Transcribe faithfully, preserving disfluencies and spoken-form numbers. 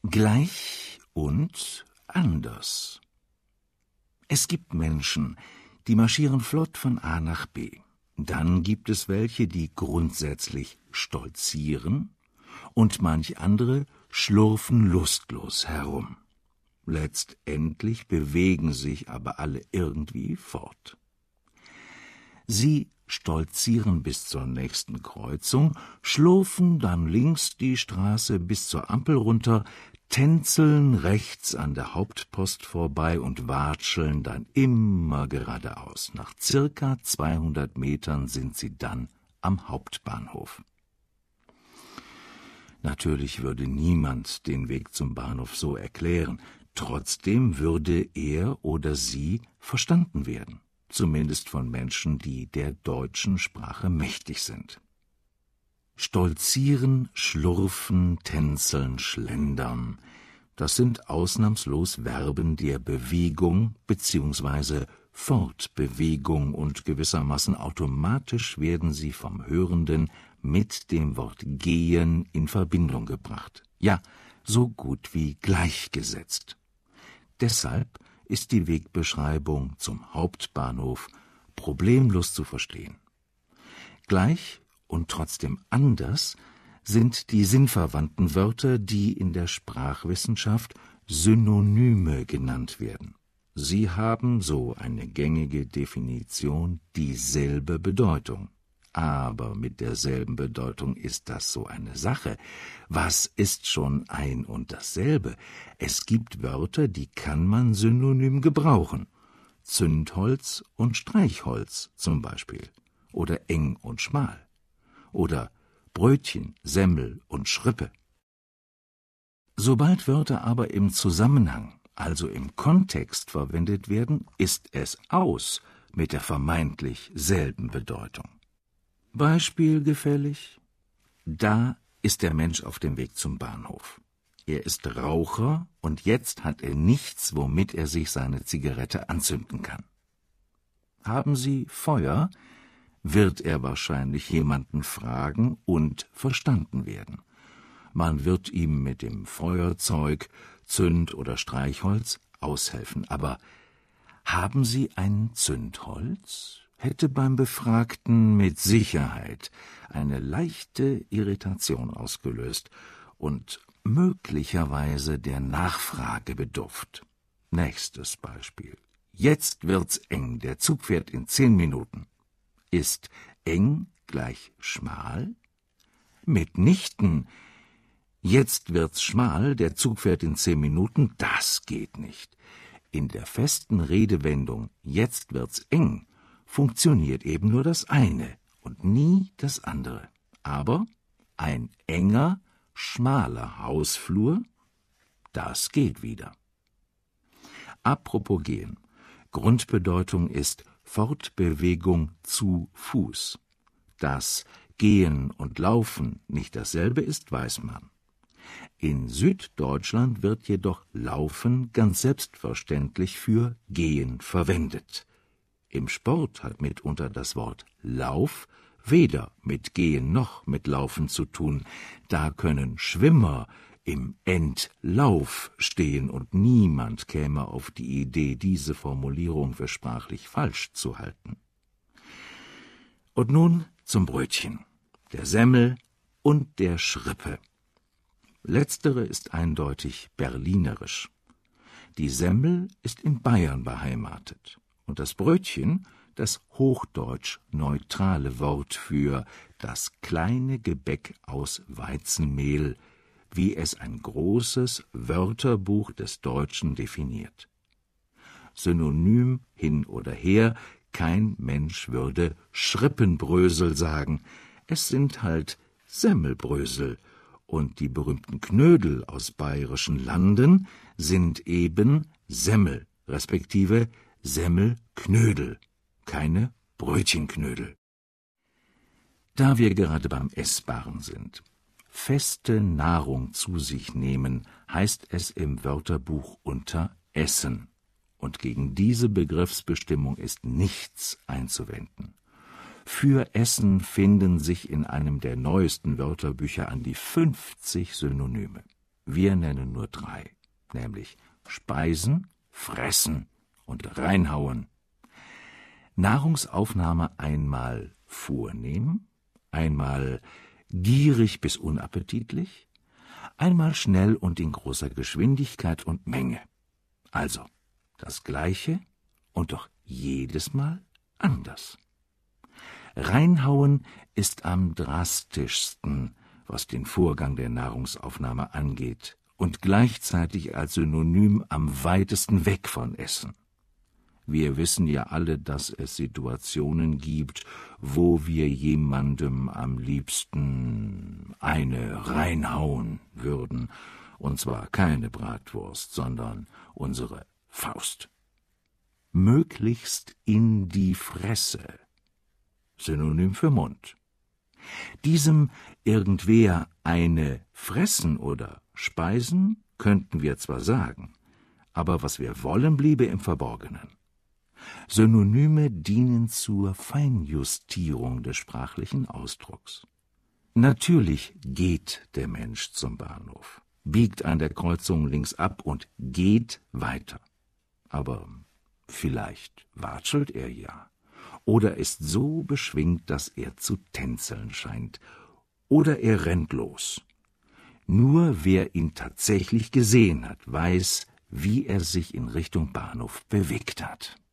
Gleich und anders. Es gibt Menschen, die marschieren flott von A nach B. Dann gibt es welche, die grundsätzlich stolzieren, und manch andere schlurfen lustlos herum. Letztendlich bewegen sich aber alle irgendwie fort. Sie stolzieren bis zur nächsten Kreuzung, schlurfen dann links die Straße bis zur Ampel runter, tänzeln rechts an der Hauptpost vorbei und watscheln dann immer geradeaus. Nach circa zweihundert Metern sind sie dann am Hauptbahnhof. Natürlich würde niemand den Weg zum Bahnhof so erklären, trotzdem würde er oder sie verstanden werden, zumindest von Menschen, die der deutschen Sprache mächtig sind. Stolzieren, schlurfen, tänzeln, schlendern, das sind ausnahmslos Verben der Bewegung bzw. Fortbewegung und gewissermaßen automatisch werden sie vom Hörenden mit dem Wort gehen in Verbindung gebracht. Ja, so gut wie gleichgesetzt. Deshalb ist die Wegbeschreibung zum Hauptbahnhof problemlos zu verstehen. Gleich und trotzdem anders sind die sinnverwandten Wörter, die in der Sprachwissenschaft Synonyme genannt werden. Sie haben, so eine gängige Definition, dieselbe Bedeutung. Aber mit derselben Bedeutung ist das so eine Sache. Was ist schon ein und dasselbe? Es gibt Wörter, die kann man synonym gebrauchen. Zündholz und Streichholz zum Beispiel. Oder eng und schmal. Oder Brötchen, Semmel und Schrippe. Sobald Wörter aber im Zusammenhang, also im Kontext verwendet werden, ist es aus mit der vermeintlich selben Bedeutung. Beispiel gefällig? Da ist der Mensch auf dem Weg zum Bahnhof. Er ist Raucher und jetzt hat er nichts, womit er sich seine Zigarette anzünden kann. Haben Sie Feuer? Wird er wahrscheinlich jemanden fragen und verstanden werden. Man wird ihm mit dem Feuerzeug, Zünd- oder Streichholz aushelfen. Aber haben Sie ein Zündholz? Hätte beim Befragten mit Sicherheit eine leichte Irritation ausgelöst und möglicherweise der Nachfrage bedurft. Nächstes Beispiel. Jetzt wird's eng, der Zug fährt in zehn Minuten. Ist eng gleich schmal? Mitnichten. Jetzt wird's schmal, der Zug fährt in zehn Minuten, das geht nicht. In der festen Redewendung jetzt wird's eng funktioniert eben nur das eine und nie das andere. Aber ein enger, schmaler Hausflur, das geht wieder. Apropos gehen. Grundbedeutung ist Fortbewegung zu Fuß. Dass Gehen und Laufen nicht dasselbe ist, weiß man. In Süddeutschland wird jedoch Laufen ganz selbstverständlich für Gehen verwendet. Im Sport hat mitunter das Wort Lauf weder mit Gehen noch mit Laufen zu tun. Da können Schwimmer im Endlauf stehen und niemand käme auf die Idee, diese Formulierung für sprachlich falsch zu halten. Und nun zum Brötchen, der Semmel und der Schrippe. Letztere ist eindeutig berlinerisch. Die Semmel ist in Bayern beheimatet. Und das Brötchen, das hochdeutsch-neutrale Wort für das kleine Gebäck aus Weizenmehl, wie es ein großes Wörterbuch des Deutschen definiert. Synonym hin oder her, kein Mensch würde Schrippenbrösel sagen, es sind halt Semmelbrösel, und die berühmten Knödel aus bayerischen Landen sind eben Semmel, respektive Semmelknödel, keine Brötchenknödel. Da wir gerade beim Essbaren sind. Feste Nahrung zu sich nehmen, heißt es im Wörterbuch unter Essen. Und gegen diese Begriffsbestimmung ist nichts einzuwenden. Für Essen finden sich in einem der neuesten Wörterbücher an die fünfzig Synonyme. Wir nennen nur drei, nämlich Speisen, Fressen und Reinhauen. Nahrungsaufnahme einmal vornehm, einmal gierig bis unappetitlich, einmal schnell und in großer Geschwindigkeit und Menge. Also das Gleiche und doch jedes Mal anders. Reinhauen ist am drastischsten, was den Vorgang der Nahrungsaufnahme angeht, und gleichzeitig als Synonym am weitesten weg von Essen. Wir wissen ja alle, dass es Situationen gibt, wo wir jemandem am liebsten eine reinhauen würden, und zwar keine Bratwurst, sondern unsere Faust. Möglichst in die Fresse. Synonym für Mund. Diesem irgendwer eine fressen oder speisen, könnten wir zwar sagen, aber was wir wollen, bliebe im Verborgenen. Synonyme dienen zur Feinjustierung des sprachlichen Ausdrucks. Natürlich geht der Mensch zum Bahnhof, biegt an der Kreuzung links ab und geht weiter. Aber vielleicht watschelt er ja, oder ist so beschwingt, dass er zu tänzeln scheint, oder er rennt los. Nur wer ihn tatsächlich gesehen hat, weiß, wie er sich in Richtung Bahnhof bewegt hat.